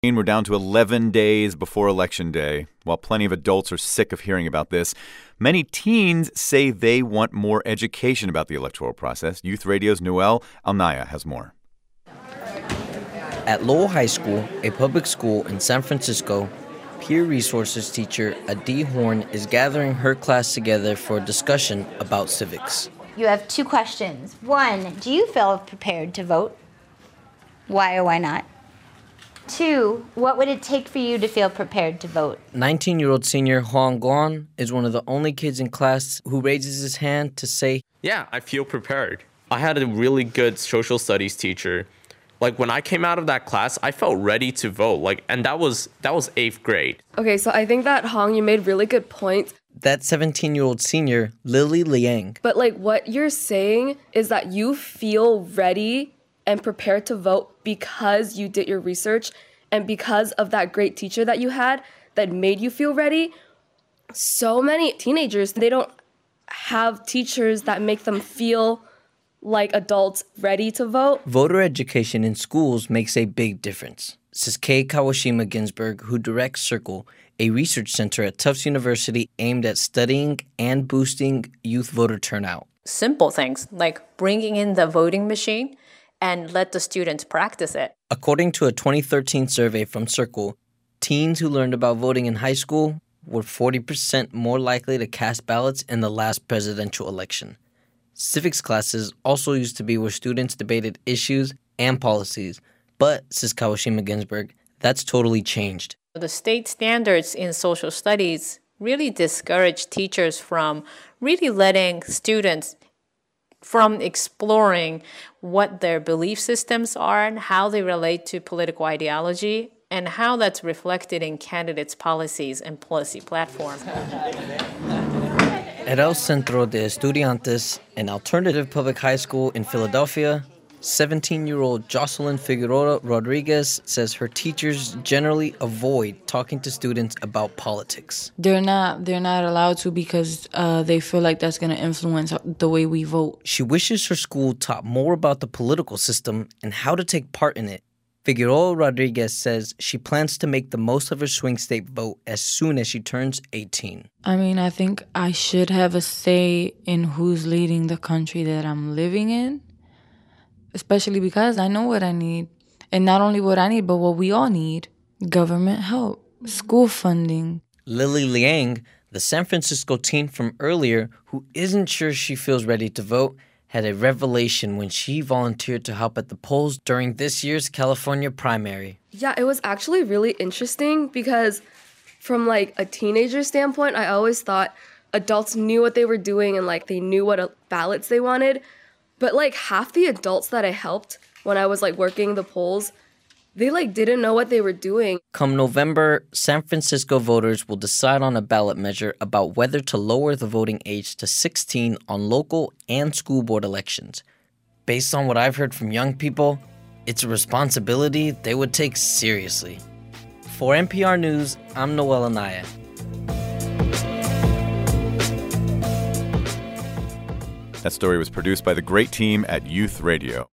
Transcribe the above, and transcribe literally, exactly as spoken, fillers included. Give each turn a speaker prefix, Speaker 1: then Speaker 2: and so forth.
Speaker 1: We're down to eleven days before Election Day. While plenty of adults are sick of hearing about this, many teens say they want more education about the electoral process. Youth Radio's Noel Alnaya has more.
Speaker 2: At Lowell High School, a public school in San Francisco, peer resources teacher Adi Horn is gathering her class together for a discussion about civics.
Speaker 3: You have two questions. One, do you feel prepared to vote? Why or why not? Two, what would it take for you to feel prepared to vote?
Speaker 2: nineteen-year-old senior Huang Guan is one of the only kids in class who raises his hand to say,
Speaker 4: yeah, I feel prepared. I had a really good social studies teacher. Like, when I came out of that class, I felt ready to vote. Like, and that was that was eighth grade.
Speaker 5: Okay, so I think that, Hong, you made really good points.
Speaker 2: That seventeen-year-old senior, Lily Liang.
Speaker 5: But, like, what you're saying is that you feel ready and prepared to vote because you did your research and because of that great teacher that you had that made you feel ready. So many teenagers, they don't have teachers that make them feel like adults ready to vote.
Speaker 2: Voter education in schools makes a big difference, says Kei Kawashima Ginsburg, who directs Circle, a research center at Tufts University aimed at studying and boosting youth voter turnout.
Speaker 6: Simple things like bringing in the voting machine and let the students practice it.
Speaker 2: According to a twenty thirteen survey from Circle, teens who learned about voting in high school were forty percent more likely to cast ballots in the last presidential election. Civics classes also used to be where students debated issues and policies, but, says Kawashima Ginsburg, that's totally changed.
Speaker 6: The state standards in social studies really discourage teachers from really letting students from exploring what their belief systems are and how they relate to political ideology and how that's reflected in candidates' policies and policy platforms.
Speaker 2: At El Centro de Estudiantes, an alternative public high school in Philadelphia, seventeen-year-old Jocelyn Figueroa Rodriguez says her teachers generally avoid talking to students about politics.
Speaker 7: They're not they're not allowed to because uh, they feel like that's going to influence the way we vote.
Speaker 2: She wishes her school taught more about the political system and how to take part in it. Figueroa Rodriguez says she plans to make the most of her swing state vote as soon as she turns eighteen.
Speaker 7: I mean, I think I should have a say in who's leading the country that I'm living in, especially because I know what I need. And not only what I need, but what we all need. Government help, school funding.
Speaker 2: Lily Liang, the San Francisco teen from earlier who isn't sure she feels ready to vote, had a revelation when she volunteered to help at the polls during this year's California primary.
Speaker 5: Yeah, it was actually really interesting because from like a teenager standpoint, I always thought adults knew what they were doing and like they knew what ballots they wanted. But like half the adults that I helped when I was like working the polls, they like didn't know what they were doing.
Speaker 2: Come November, San Francisco voters will decide on a ballot measure about whether to lower the voting age to sixteen on local and school board elections. Based on what I've heard from young people, it's a responsibility they would take seriously. For N P R News, I'm Noel Anaya.
Speaker 1: That story was produced by the great team at Youth Radio.